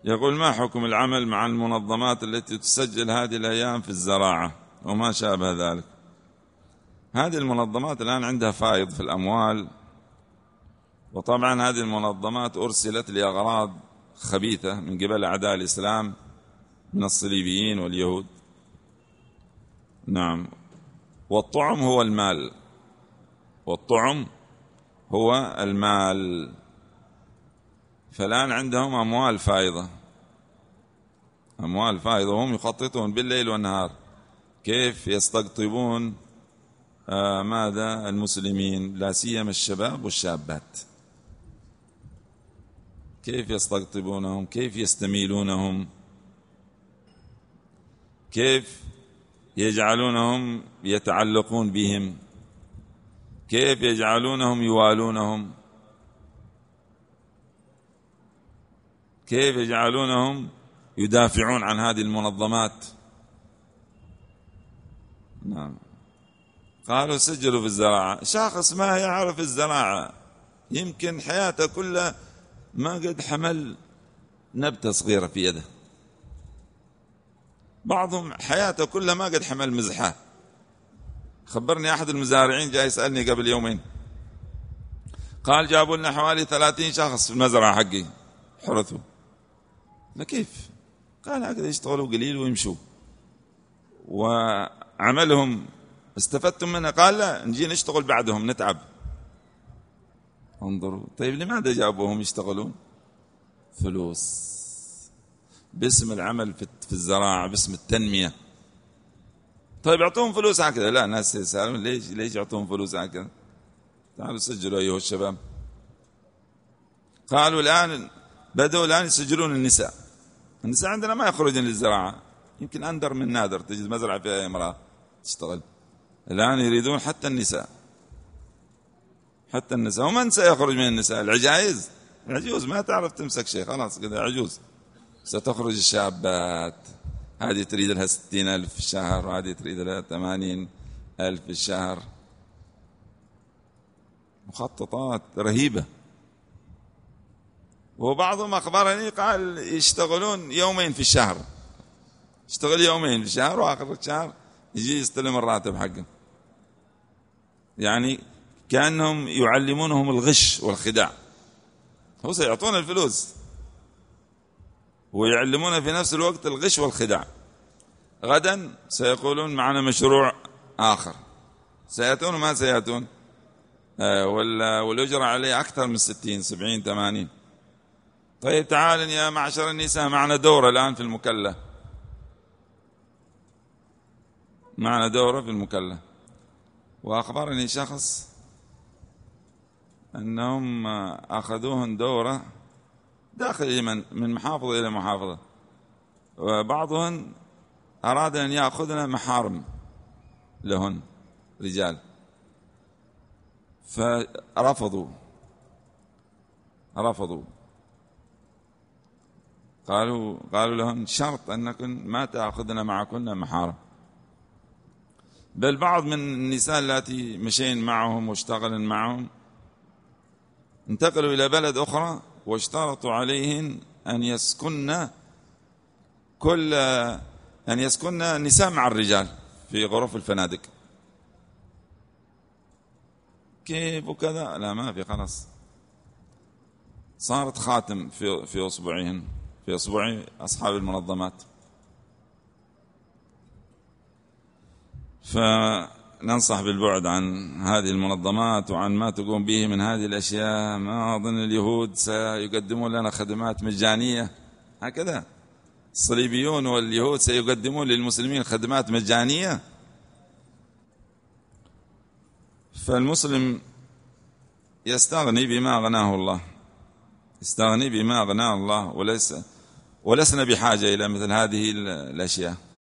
يقول: ما حكم العمل مع المنظمات التي تسجل هذه الأيام في الزراعة وما شابه ذلك؟ هذه المنظمات الآن عندها فائض في الأموال، وطبعا هذه المنظمات أرسلت لأغراض خبيثة من قبل أعداء الإسلام من الصليبيين واليهود. نعم. والطعم هو المال، والطعم هو المال. فالآن عندهم أموال فائضة، أموال فائضة، وهم يخططون بالليل والنهار كيف يستقطبون ماذا المسلمين، لا سيما الشباب والشابات، كيف يستقطبونهم، كيف يستميلونهم، كيف يجعلونهم يتعلقون بهم، كيف يجعلونهم يوالونهم، كيف يجعلونهم يدافعون عن هذه المنظمات. نعم. قالوا سجلوا في الزراعة. شخص ما يعرف الزراعة، يمكن حياته كلها ما قد حمل نبتة صغيرة في يده، بعضهم حياته كلها ما قد حمل مزحة. خبرني أحد المزارعين جاي يسألني قبل يومين، قال جابوا لنا حوالي 30 شخص في المزرعة حقي حرثوا. ما كيف؟ قال هكذا يشتغلوا قليل ويمشوا، وعملهم استفدتم منها؟ قال لا، نجي نشتغل بعدهم نتعب. انظروا. طيب لماذا جابوهم يشتغلون؟ فلوس، باسم العمل في الزراعة، باسم التنمية. طيب اعطوهم فلوس هكذا. لا، ناس يسألون ليش يعطوهم فلوس هكذا؟ تعالوا سجلوا أيها الشباب. قالوا الآن بدأوا الآن يسجلون النساء. النساء عندنا ما يخرجن للزراعة، يمكن أندر من نادر تجد مزرعة فيها امرأة تشتغل. الآن يريدون حتى النساء، حتى النساء. ومن سيخرج من النساء؟ العجائز. العجوز ما تعرف تمسك شيء، خلاص كذا عجوز. ستخرج الشابات، هذه تريد لها 60,000 في الشهر، وهذه تريد لها 80,000 في الشهر. مخططات رهيبة. وبعضهم أخبرني قال يشتغلون يومين في الشهر، يشتغل يومين في الشهر، وآخر الشهر يجي يستلم الراتب حقه. يعني كأنهم يعلمونهم الغش والخداع. هو سيعطون الفلوس ويعلمون في نفس الوقت الغش والخداع. غدا سيقولون معنا مشروع آخر، سيأتون ما سيأتون، والأجرة عليه أكثر من 60 70 80. طيب تعال يا معشر النساء، معنا دورة الآن في المكلا، معنا دورة في المكلا. وأخبرني شخص أنهم أخذوهن دورة داخل اليمن من محافظة إلى محافظة، وبعضهن أراد أن يأخذنا محارم لهن رجال، فرفضوا. قالوا لهم شرط أنكن ما تأخذنا معكن محارم. بل بعض من النساء التي مشين معهم واشتغلن معهم انتقلوا إلى بلد أخرى، واشترطوا عليهن أن يسكن النساء مع الرجال في غرف الفنادق. كيف وكذا؟ لا، ما في، خلاص صارت خاتم في أصبعهن، في أصبع أصحاب المنظمات. فننصح بالبعد عن هذه المنظمات وعن ما تقوم به من هذه الأشياء. ما أظن اليهود سيقدمون لنا خدمات مجانية هكذا. الصليبيون واليهود سيقدمون للمسلمين خدمات مجانية. فالمسلم يستغني بما أغناه الله، يستغني بما أغناه الله، ولسنا بحاجة إلى مثل هذه الأشياء.